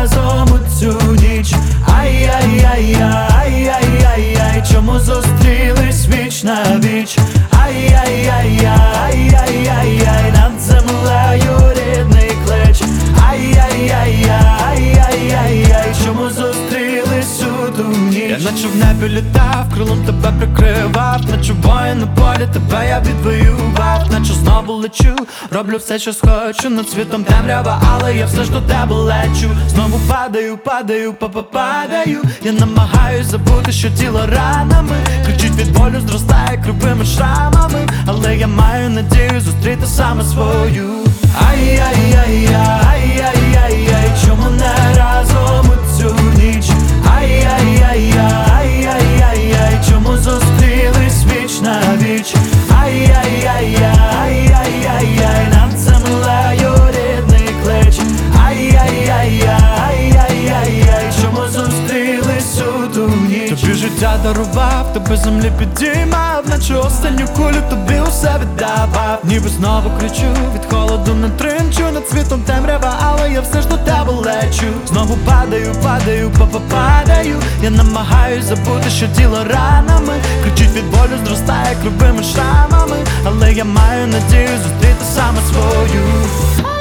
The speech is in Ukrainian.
разом у цю ніч. Ай-яй-яй-яй-яй-яй-яй, чому зустрілись віч на віч? Ай-яй-яй-яй-яй-яй-яй, над землею рідний клич. Ай-яй-яй-яй-яй-яй-яй, чому зустрілись у ту ніч? Я наче в небі літав, крилом тебе прикривав, наче воїн на полі, тебе я відвоював, наче знову лечу, роблю все, що схочу, над світом темрява, але я все ж до тебе лечу. Знову падаю, падаю, я намагаюсь забути, що тіло ранами кричить від болю, зростає кривими шрамами, але я маю надію зустріти саме свою. Ай-яй-яй-яй-яй-яй-яй, чому не разом у цю ніч? Ай-яй-яй-яй-яй-яй-яй, чому зустрілись віч на віч? Ай-яй-яй-яй-яй-яй-яй, над землею рідний клич. Ай-яй-яй-яй-яй-яй-яй, чому зустрілись у ту ніч? Тобі життя дарував, тебе землі підіймав, наче останню кулю тобі усе віддавав. Ніби знову кричу, від холоду не тремчу, над світом темрява, але я все ж до тебе лечу. Знову падаю, падаю, я намагаюсь забути, що тіло ранами кричить від болю, зростає кривими шрамами, але я маю надію зустріти саме свою.